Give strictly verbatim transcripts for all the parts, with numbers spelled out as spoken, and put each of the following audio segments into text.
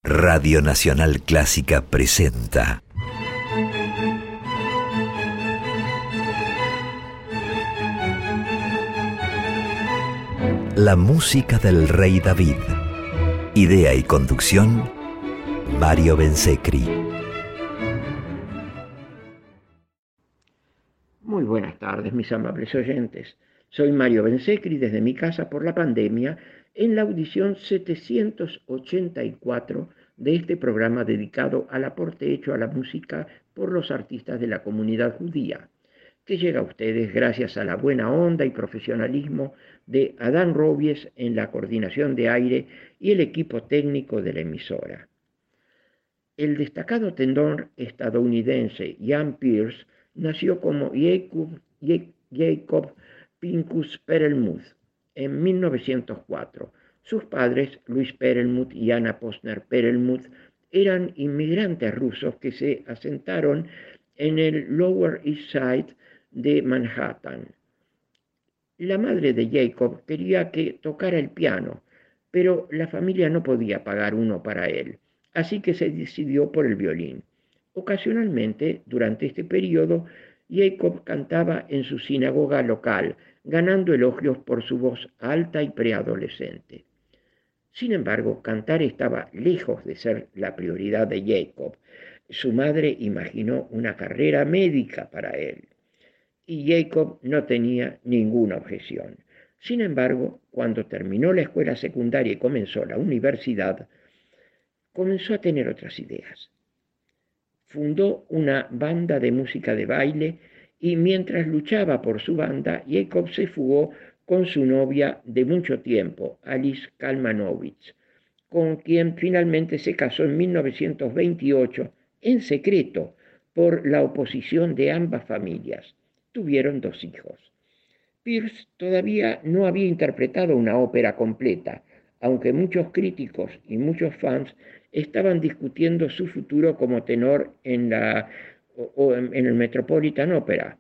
Radio Nacional Clásica presenta La música del Rey David. Idea y conducción, Mario Bensecri. Muy buenas tardes, mis amables oyentes. Soy Mario Bensecri desde mi casa por la pandemia en la audición setecientos ochenta y cuatro de este programa dedicado al aporte hecho a la música por los artistas de la comunidad judía, que llega a ustedes gracias a la buena onda y profesionalismo de Adán Robies en la coordinación de aire y el equipo técnico de la emisora. El destacado tenor estadounidense Jan Peerce nació como Jacob, Jacob Pincus Perelmuth en mil novecientos cuatro. Sus padres, Luis Perelmuth y Anna Posner Perelmuth, eran inmigrantes rusos que se asentaron en el Lower East Side de Manhattan. La madre de Jacob quería que tocara el piano, pero la familia no podía pagar uno para él, así que se decidió por el violín. Ocasionalmente, durante este periodo, Jacob cantaba en su sinagoga local, ganando elogios por su voz alta y preadolescente. Sin embargo, cantar estaba lejos de ser la prioridad de Jacob. Su madre imaginó una carrera médica para él, y Jacob no tenía ninguna objeción. Sin embargo, cuando terminó la escuela secundaria y comenzó la universidad, comenzó a tener otras ideas. Fundó una banda de música de baile y mientras luchaba por su banda, Jacob se fugó con su novia de mucho tiempo, Alice Kalmanovich, con quien finalmente se casó en mil novecientos veintiocho en secreto por la oposición de ambas familias. Tuvieron dos hijos. Peerce todavía no había interpretado una ópera completa, aunque muchos críticos y muchos fans estaban discutiendo su futuro como tenor en, la, o, o en el Metropolitan Opera.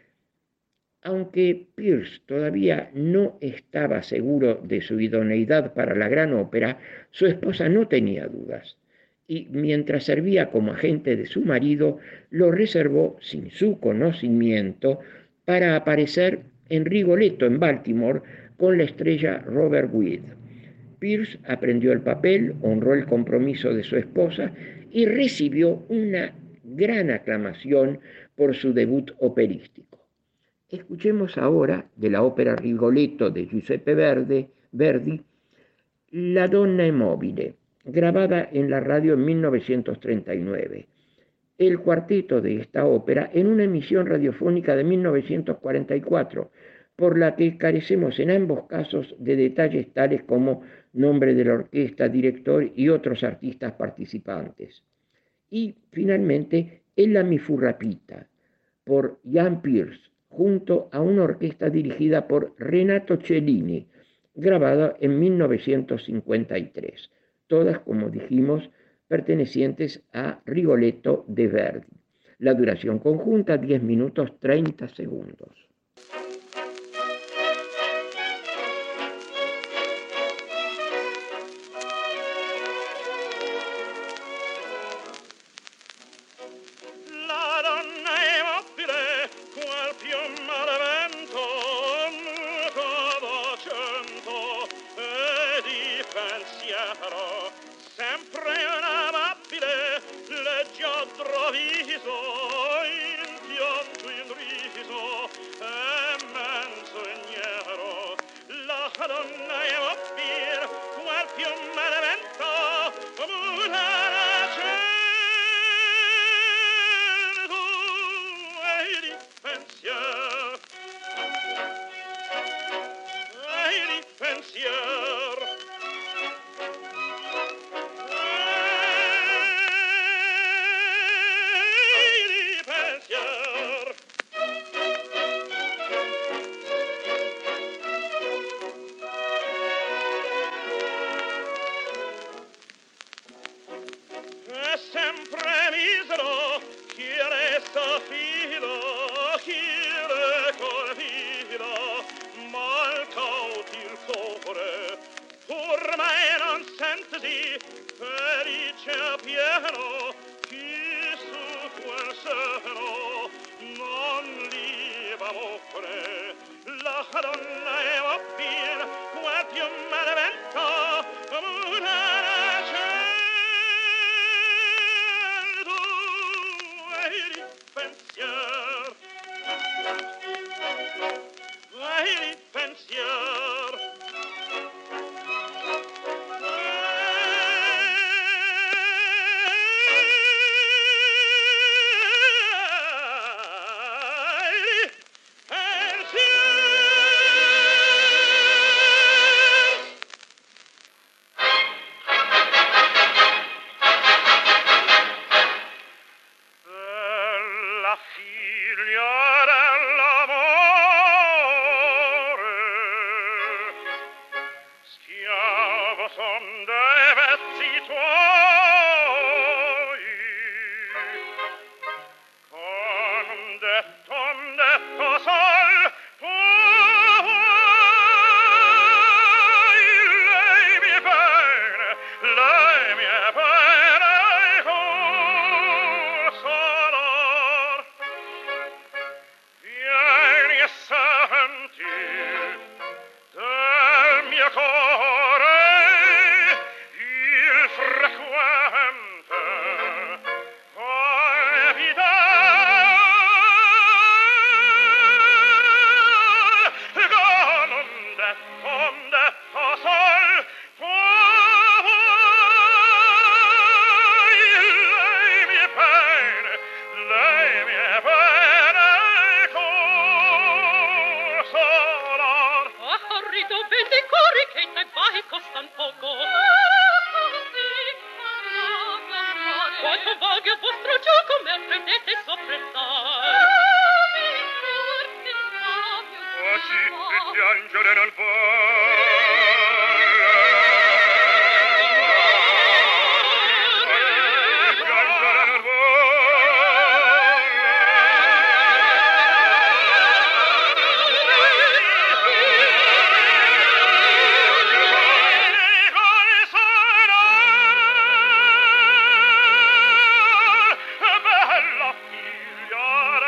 Aunque Peerce todavía no estaba seguro de su idoneidad para la gran ópera, su esposa no tenía dudas. Y mientras servía como agente de su marido, lo reservó sin su conocimiento para aparecer en Rigoletto, en Baltimore, con la estrella Robert Weed. Peerce aprendió el papel, honró el compromiso de su esposa y recibió una gran aclamación por su debut operístico. Escuchemos ahora de la ópera Rigoletto de Giuseppe Verdi, Verdi, La donna è mobile, grabada en la radio en mil novecientos treinta y nueve. El cuarteto de esta ópera en una emisión radiofónica de mil novecientos cuarenta y cuatro, por la que carecemos en ambos casos de detalles tales como nombre de la orquesta, director y otros artistas participantes. Y finalmente, Ella mi fu rapita, por Jan Peerce, junto a una orquesta dirigida por Renato Cellini, grabada en mil novecientos cincuenta y tres. Todas, como dijimos, pertenecientes a Rigoletto de Verdi. La duración conjunta, diez minutos treinta segundos. Ormai non senti felice pieno, chi su quel seno non li va offre. La donna è obbien, quel più malemento, una ragione, e il pensier, e il pensier.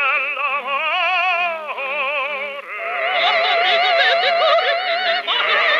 Corre, corre, corre, corre, corre,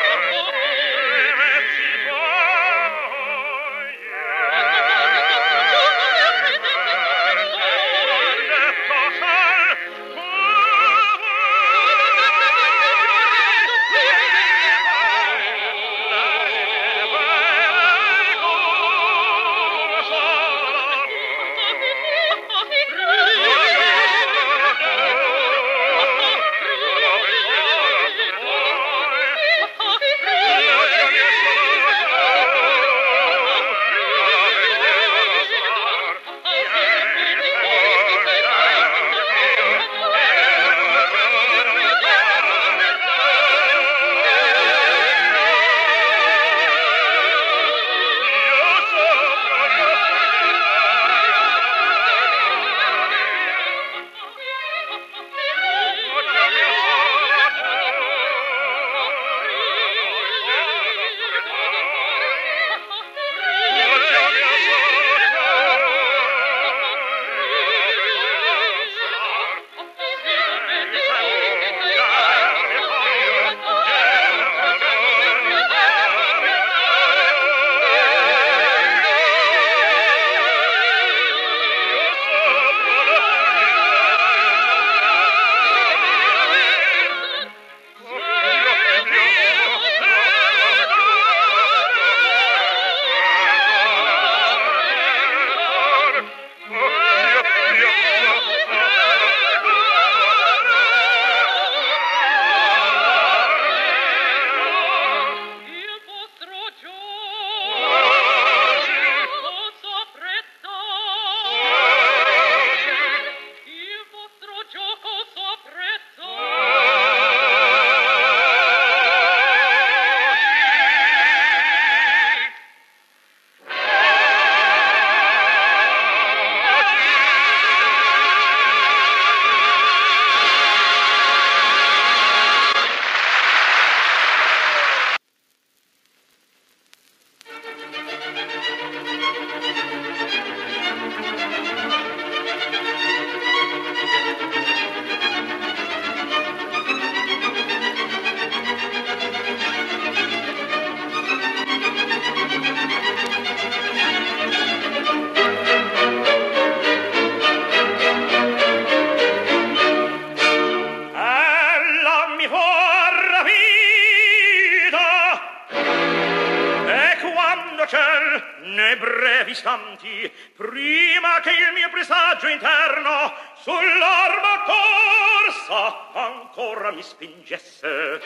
brevi istanti, prima che il mio presagio interno sull'arma corsa ancora mi spingesse.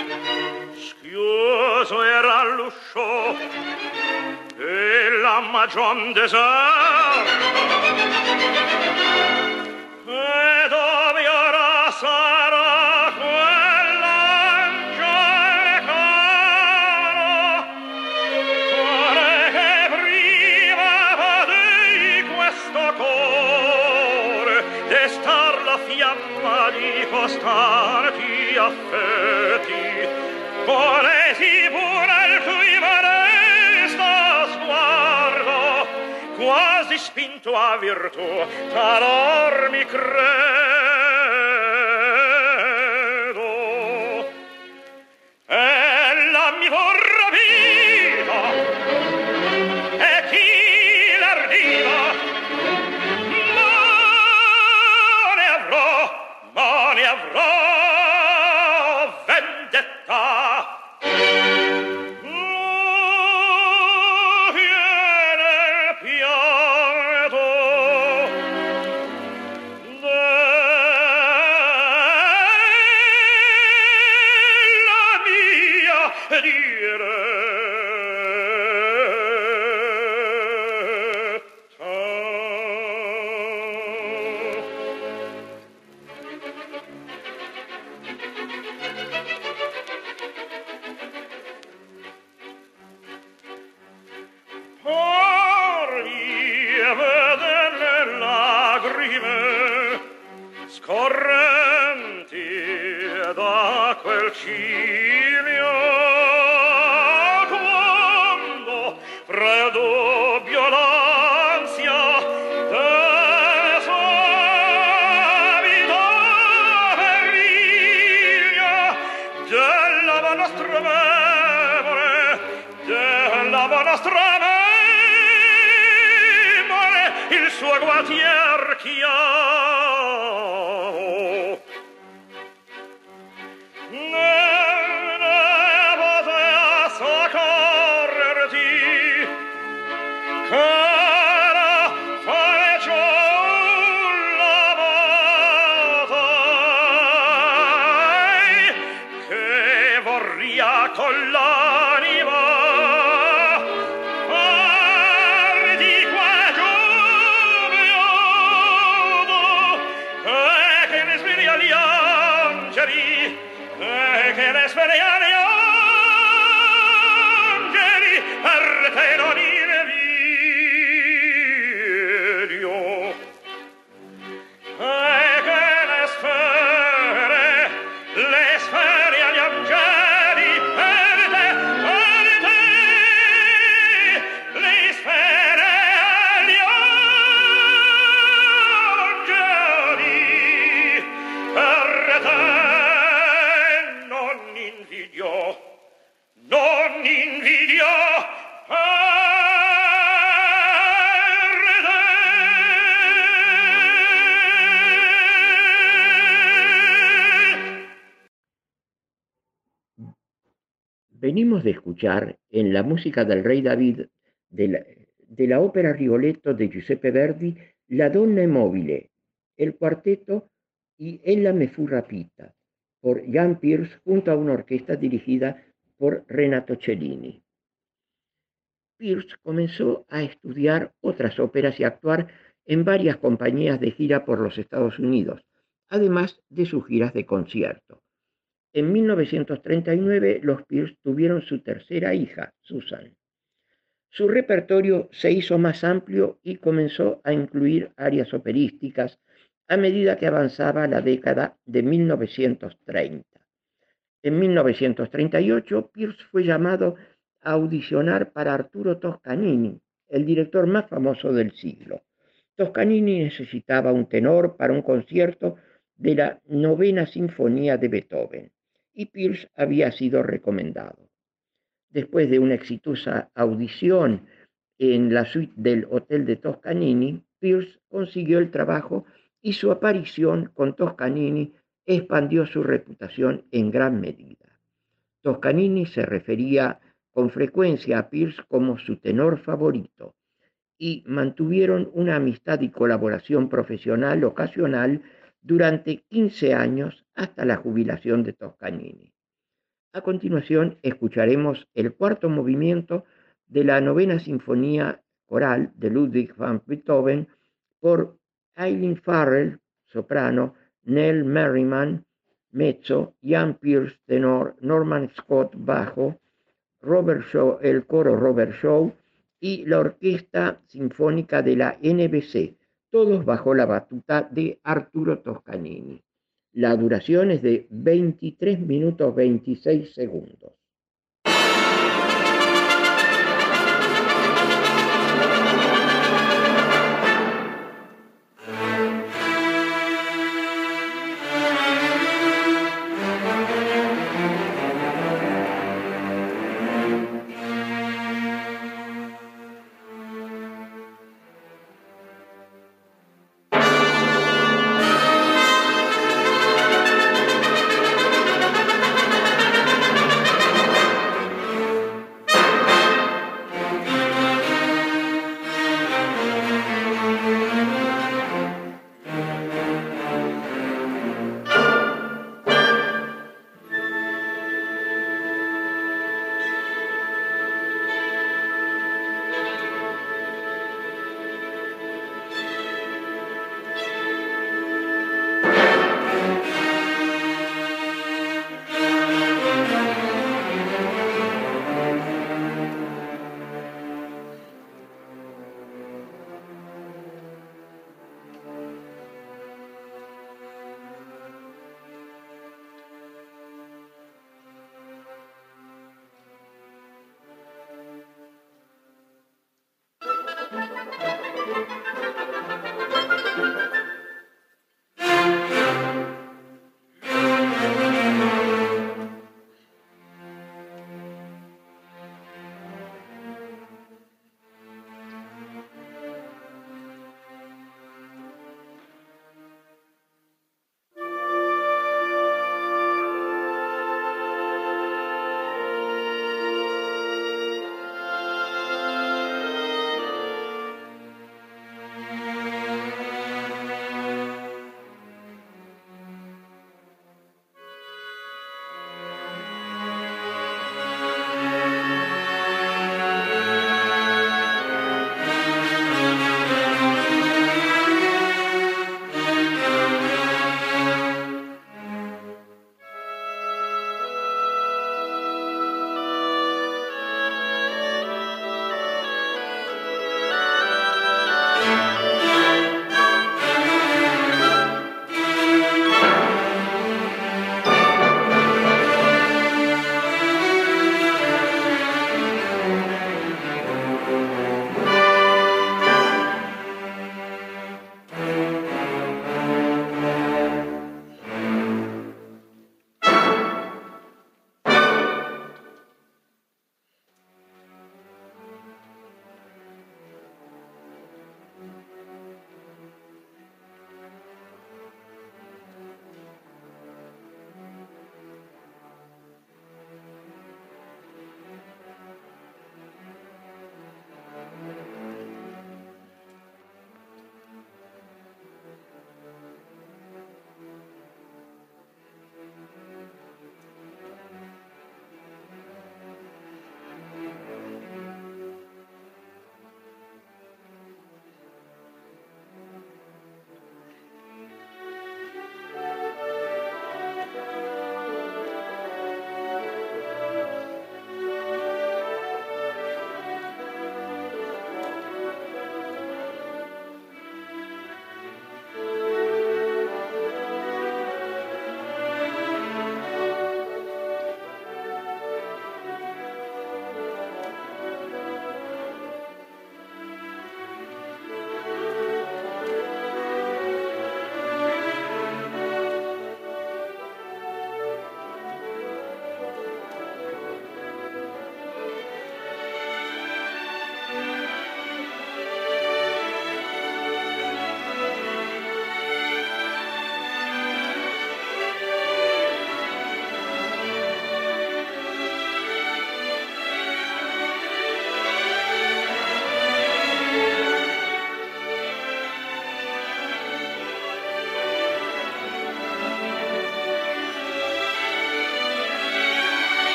Schiuso era l'uscio e la magion deserta, e dove ora sarà quell'angelo caro, cuore che prima vadei questo core, destar la fiamma di costanti affetti, volesi pure il cui modesta sguardo, quasi spinto a virtù, talor mi credo. Ella mi vorrà vita, e chi l'ardiva, ma ne avrò, ma ne avrò vendetta. Venimos de escuchar en la música del Rey David de la, de la ópera Rigoletto de Giuseppe Verdi, La donna è mobile, el cuarteto y Ella me fu rapita, por Jan Peerce junto a una orquesta dirigida por Renato Cellini. Peerce comenzó a estudiar otras óperas y a actuar en varias compañías de gira por los Estados Unidos, además de sus giras de concierto. En mil novecientos treinta y nueve, los Peerce tuvieron su tercera hija, Susan. Su repertorio se hizo más amplio y comenzó a incluir arias operísticas a medida que avanzaba la década de mil novecientos treinta. En mil novecientos treinta y ocho, Peerce fue llamado a audicionar para Arturo Toscanini, el director más famoso del siglo. Toscanini necesitaba un tenor para un concierto de la novena sinfonía de Beethoven, y Peerce había sido recomendado. Después de una exitosa audición en la suite del Hotel de Toscanini, Peerce consiguió el trabajo y su aparición con Toscanini expandió su reputación en gran medida. Toscanini se refería con frecuencia a Peerce como su tenor favorito, y mantuvieron una amistad y colaboración profesional ocasional durante quince años hasta la jubilación de Toscanini. A continuación escucharemos el cuarto movimiento de la novena sinfonía coral de Ludwig van Beethoven por Eileen Farrell, soprano, Nell Merriman, mezzo, Ian Pierce, tenor, Norman Scott, bajo, Robert Shaw, el coro Robert Shaw y la Orquesta Sinfónica de la N B C, todos bajo la batuta de Arturo Toscanini. La duración es de veintitrés minutos veintiséis segundos.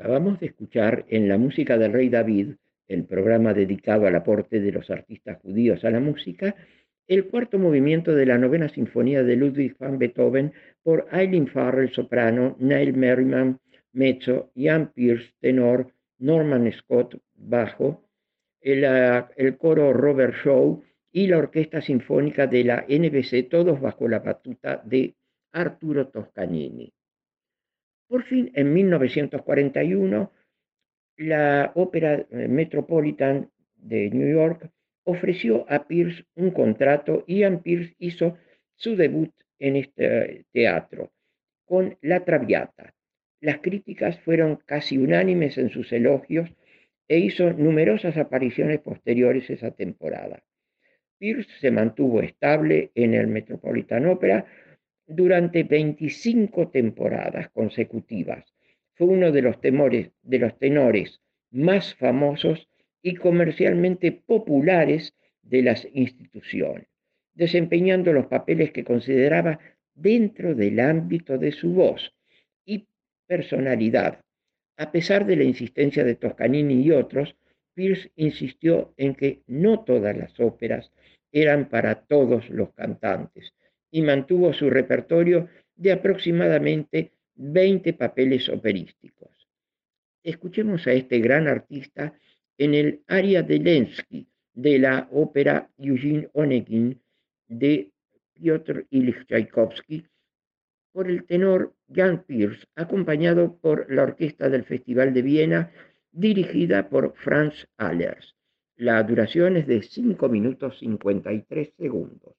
Acabamos de escuchar en La música del rey David, el programa dedicado al aporte de los artistas judíos a la música, el cuarto movimiento de la novena sinfonía de Ludwig van Beethoven por Eileen Farrell, soprano, Neil Merriman, mezzo, Ian Pierce, tenor, Norman Scott, bajo, el, el coro Robert Shaw y la Orquesta Sinfónica de la N B C, todos bajo la batuta de Arturo Toscanini. Por fin, en mil novecientos cuarenta y uno, la Ópera Metropolitan de New York ofreció a Pierce un contrato y Ian Pierce hizo su debut en este teatro con La Traviata. Las críticas fueron casi unánimes en sus elogios e hizo numerosas apariciones posteriores esa temporada. Pierce se mantuvo estable en el Metropolitan Opera durante veinticinco temporadas consecutivas. Fue uno de los, temores, de los tenores más famosos y comercialmente populares de las instituciones, desempeñando los papeles que consideraba dentro del ámbito de su voz y personalidad. A pesar de la insistencia de Toscanini y otros, Pierce insistió en que no todas las óperas eran para todos los cantantes y mantuvo su repertorio de aproximadamente veinte papeles operísticos. Escuchemos a este gran artista en el aria de Lenski de la ópera Eugene Onegin de Piotr Ilich Tchaikovsky por el tenor Jan Pierce, acompañado por la orquesta del Festival de Viena, dirigida por Franz Ahlers. La duración es de cinco minutos cincuenta y tres segundos.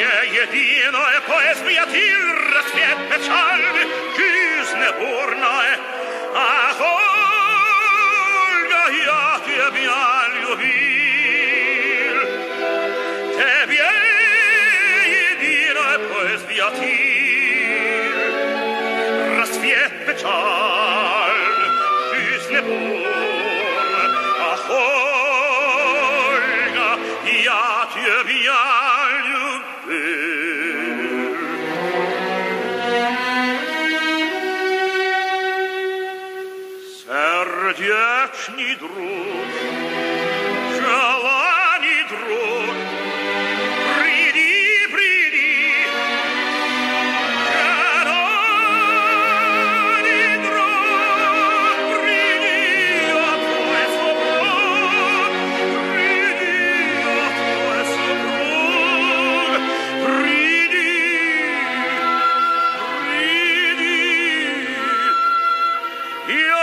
единое поэзия рассвет печальный, жизнь бурная. Ах, Ольга, я тебя любил, тебе единое поэзия рассвет печальный, жизнь бурная. Ах, Ольга, я тебя сердечный друг, желаний друг, приди, приди, желаний друг, приди, о твой супруг, приди, о твой супруг, приди, приди, я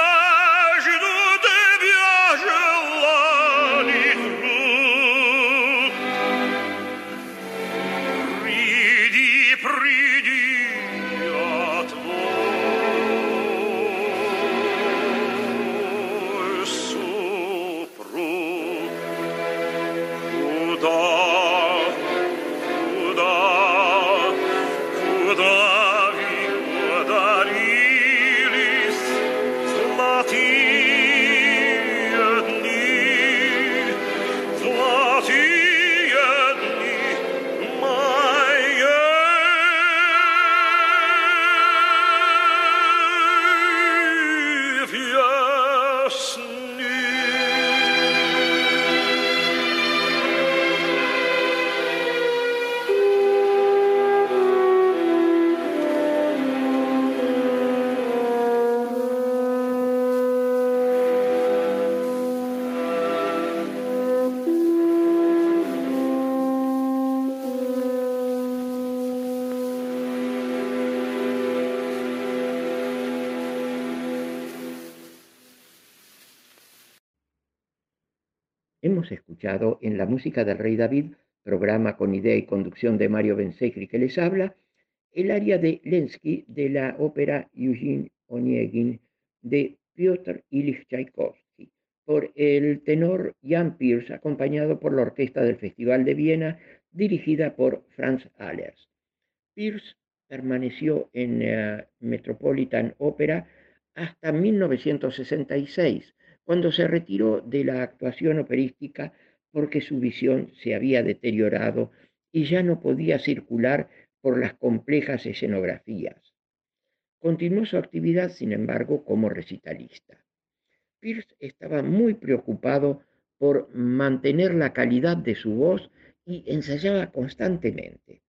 Hemos escuchado en La música del Rey David, programa con idea y conducción de Mario Bensecri que les habla, el aria de Lenski de la ópera Eugene Onegin de Piotr Ilich Tchaikovsky, por el tenor Jan Peerce, acompañado por la orquesta del Festival de Viena, dirigida por Franz Ahlers. Peerce permaneció en uh, Metropolitan Opera hasta mil novecientos sesenta y seis, cuando se retiró de la actuación operística porque su visión se había deteriorado y ya no podía circular por las complejas escenografías. Continuó su actividad, sin embargo, como recitalista. Peerce estaba muy preocupado por mantener la calidad de su voz y ensayaba constantemente.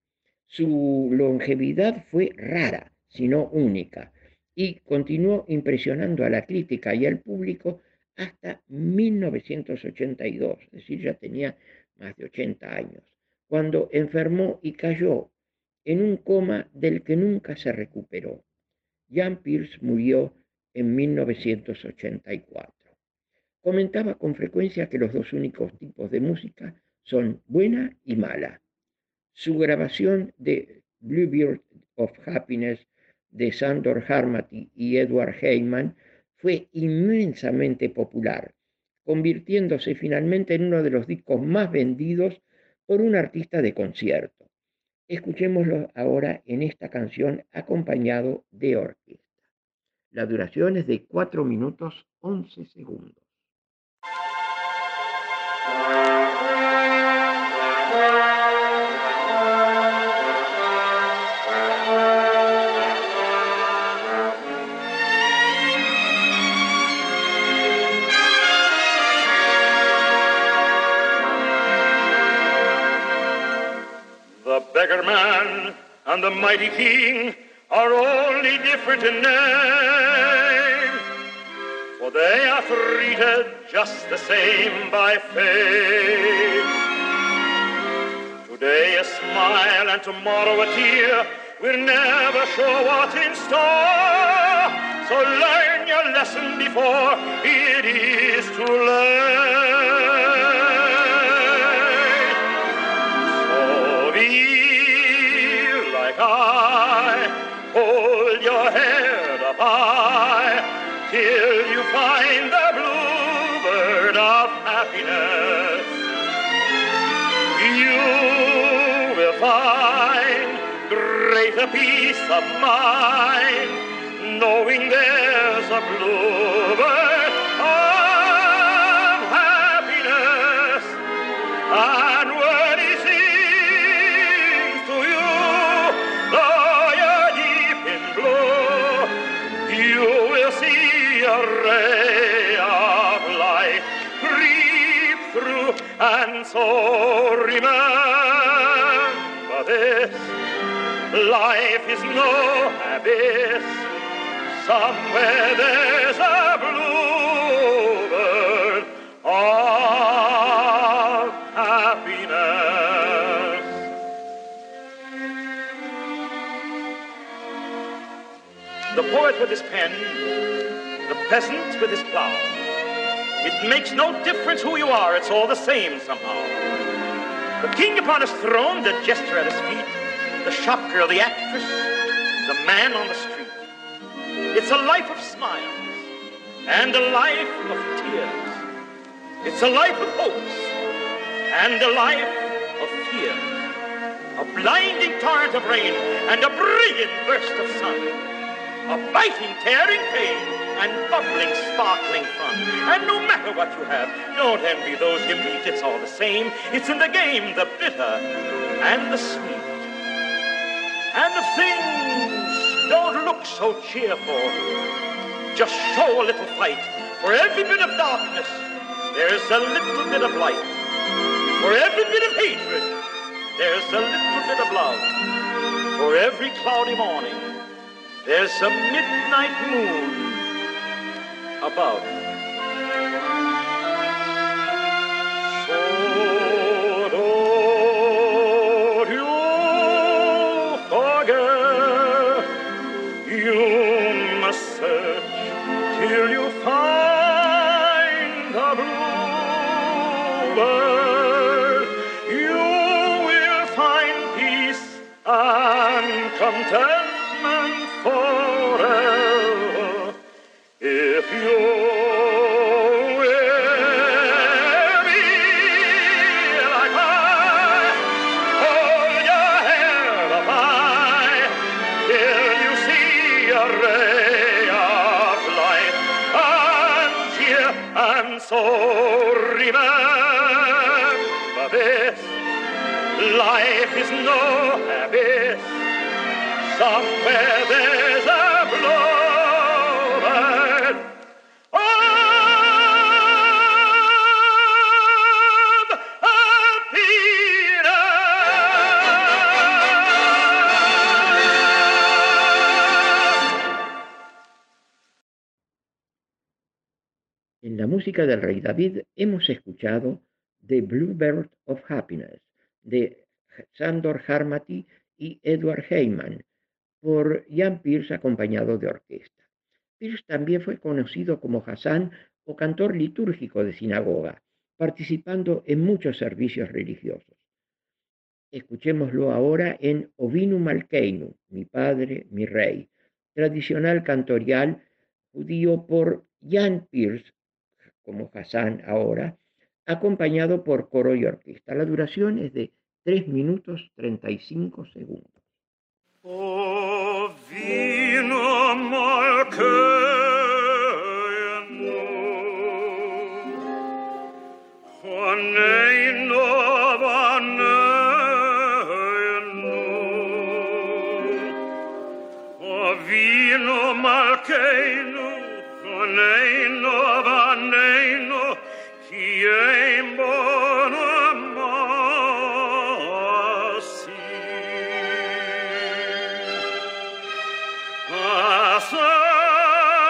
Su longevidad fue rara, sino única, y continuó impresionando a la crítica y al público hasta mil novecientos ochenta y dos, es decir, ya tenía más de ochenta años, cuando enfermó y cayó en un coma del que nunca se recuperó. Jan Peerce murió en mil novecientos ochenta y cuatro. Comentaba con frecuencia que los dos únicos tipos de música son buena y mala. Su grabación de Bluebird of Happiness de Sándor Harmati y Edward Heyman fue inmensamente popular, convirtiéndose finalmente en uno de los discos más vendidos por un artista de concierto. Escuchémoslo ahora en esta canción acompañado de orquesta. La duración es de cuatro minutos once segundos. The beggar man and the mighty king are only different in name, for they are treated just the same by fate. Today a smile and tomorrow a tear, we're never sure what's in store, so learn your lesson before it is too late. So be like I. Hold your head up high till you find the bluebird of happiness. You will find greater peace of mind, knowing there's a bluebird of happiness. And when he sings to you, though you're deep in blue, you will see a ray of light creep through. And so remember this, life is no abyss. Somewhere there's a bluebird of happiness. The poet with his pen, the peasant with his plow. It makes no difference who you are, it's all the same somehow. The king upon his throne, the jester at his feet, the shop girl, the actress, the man on the street. It's a life of smiles and a life of tears. It's a life of hopes and a life of fear. A blinding torrent of rain and a brilliant burst of sun. A biting, tearing pain and bubbling, sparkling fun. And no matter what you have, don't envy those you meet. It's all the same. It's in the game, the bitter and the sweet. And if things don't look so cheerful, just show a little fight. For every bit of darkness, there's a little bit of light. For every bit of hatred, there's a little bit of love. For every cloudy morning, there's a midnight moon above. So don't you forget, you must search till you find the bluebird. You will find peace and contentment forever if you will be like I. Hold your head up high till you see a ray of light and cheer. And so remember this, life is no abyss. Somewhere there's a bluebird of happiness. En la música del Rey David hemos escuchado The Bluebird of Happiness de Sándor Harmati y Edward Heyman, por Jan Peerce acompañado de orquesta. Peerce también fue conocido como Hassan o cantor litúrgico de sinagoga, participando en muchos servicios religiosos. Escuchémoslo ahora en Ovinu Malkeinu, mi padre, mi rey, tradicional cantorial judío por Jan Peerce, como Hassan ahora, acompañado por coro y orquesta. La duración es de tres minutos treinta y cinco segundos. O vino Malkeinu, Honeinu, Vaneinu, O vino Malkeinu, Honeinu, Vaneinu, Kiem bonum masi.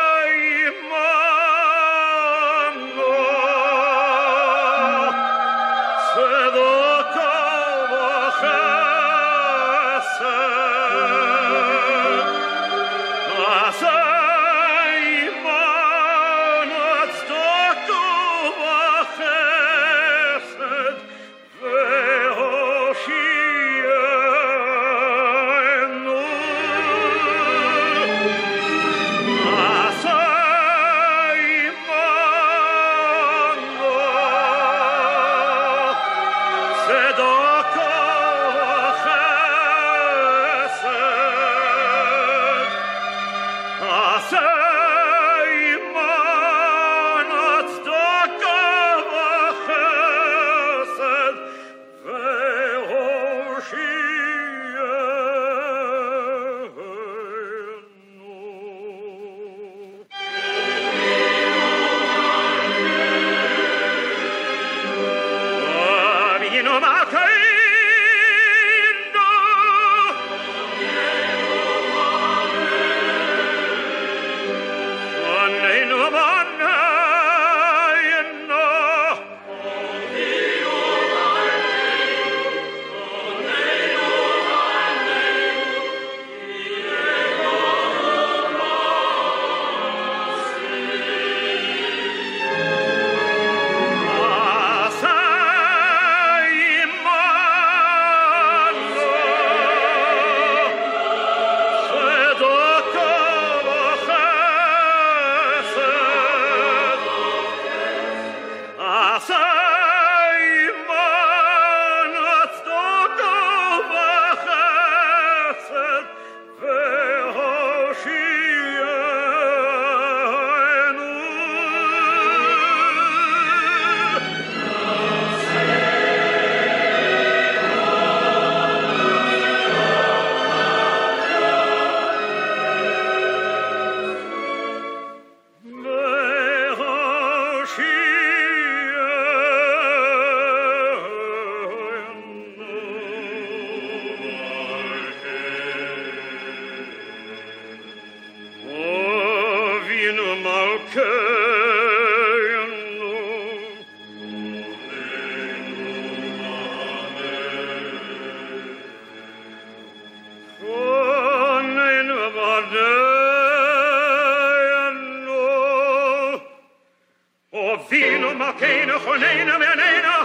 Vino ma che no conena me nena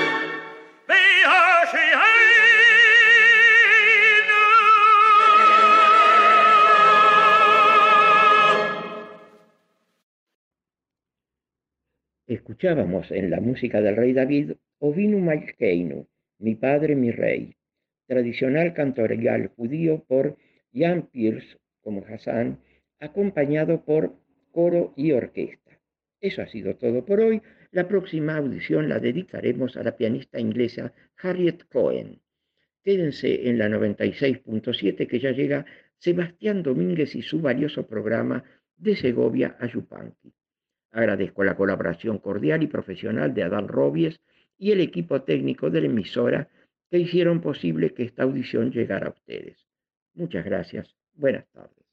Beha she Escuchábamos en la música del rey David Ovinu Malkeinu, mi padre, mi rey, tradicional cantorial judío por Jan Pearce como Hassan, acompañado por coro y orquesta. Eso ha sido todo por hoy. La próxima audición la dedicaremos a la pianista inglesa Harriet Cohen. Quédense en la noventa y seis punto siete que ya llega Sebastián Domínguez y su valioso programa de Segovia a Yupanqui. Agradezco la colaboración cordial y profesional de Adán Robies y el equipo técnico de la emisora que hicieron posible que esta audición llegara a ustedes. Muchas gracias. Buenas tardes.